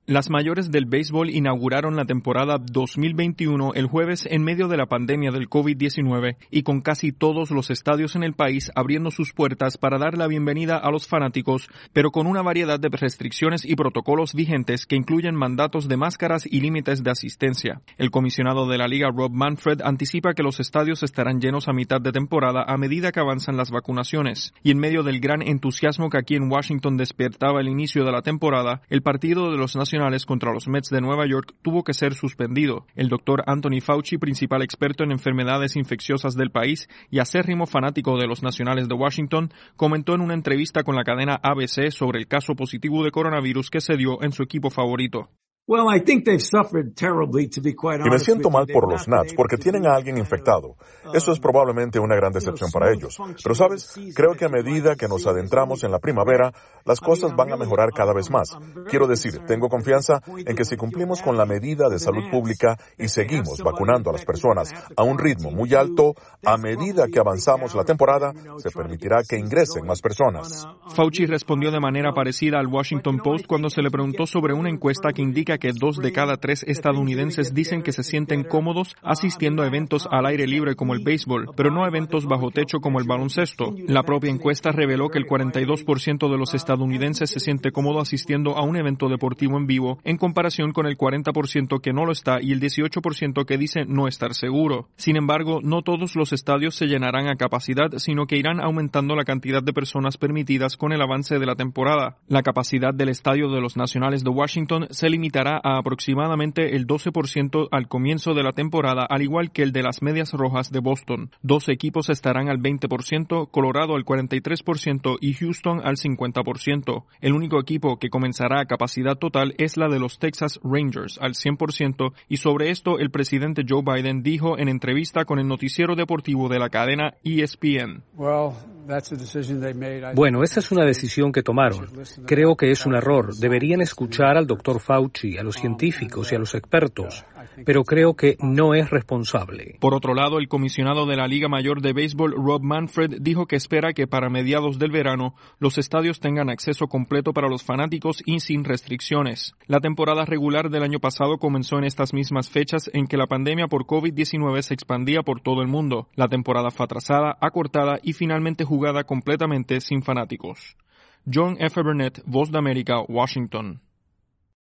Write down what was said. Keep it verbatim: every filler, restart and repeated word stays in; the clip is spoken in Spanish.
Las mayores del béisbol inauguraron la temporada dos mil veintiuno el jueves en medio de la pandemia del COVID diecinueve y con casi todos los estadios en el país abriendo sus puertas para dar la bienvenida a los fanáticos, pero con una variedad de restricciones y protocolos vigentes que incluyen mandatos de máscaras y límites de asistencia. El comisionado de la liga, Rob Manfred, anticipa que los estadios estarán llenos a mitad de temporada a medida que avanzan las vacunaciones. Y en medio del gran entusiasmo que aquí en Washington despertaba el inicio de la temporada, el partido de los nacionales contra los Mets de Nueva York tuvo que ser suspendido. El doctor Anthony Fauci, principal experto en enfermedades infecciosas del país y acérrimo fanático de los Nacionales de Washington, comentó en una entrevista con la cadena A B C sobre el caso positivo de coronavirus que se dio en su equipo favorito. Y me siento mal por los Nats porque tienen a alguien infectado. Eso es probablemente una gran decepción para ellos. Pero, ¿sabes? Creo que a medida que nos adentramos en la primavera, las cosas van a mejorar cada vez más. Quiero decir, tengo confianza en que si cumplimos con la medida de salud pública y seguimos vacunando a las personas a un ritmo muy alto, a medida que avanzamos la temporada, se permitirá que ingresen más personas. Fauci respondió de manera parecida al Washington Post cuando se le preguntó sobre una encuesta que indica que dos de cada tres estadounidenses dicen que se sienten cómodos asistiendo a eventos al aire libre como el béisbol, pero no a eventos bajo techo como el baloncesto. La propia encuesta reveló que el cuarenta y dos por ciento de los estadounidenses se siente cómodo asistiendo a un evento deportivo en vivo, en comparación con el cuarenta por ciento que no lo está y el dieciocho por ciento que dice no estar seguro. Sin embargo, no todos los estadios se llenarán a capacidad, sino que irán aumentando la cantidad de personas permitidas con el avance de la temporada. La capacidad del estadio de los Nacionales de Washington se limitará a aproximadamente el doce por ciento al comienzo de la temporada, al igual que el de las Medias Rojas de Boston. Dos equipos estarán al veinte por ciento, Colorado al cuarenta y tres por ciento y Houston al cincuenta por ciento. El único equipo que comenzará a capacidad total es la de los Texas Rangers al cien por ciento, y sobre esto el presidente Joe Biden dijo en entrevista con el noticiero deportivo de la cadena E S P N. Bueno, esa es una decisión que tomaron. Creo que es un error. Deberían escuchar al doctor Fauci, a los científicos y a los expertos, pero creo que no es responsable. Por otro lado, el comisionado de la Liga Mayor de Béisbol, Rob Manfred, dijo que espera que para mediados del verano los estadios tengan acceso completo para los fanáticos y sin restricciones. La temporada regular del año pasado comenzó en estas mismas fechas en que la pandemia por COVID diecinueve se expandía por todo el mundo. La temporada fue atrasada, acortada y finalmente jugada completamente sin fanáticos. John F. Burnett, Voz de América, Washington.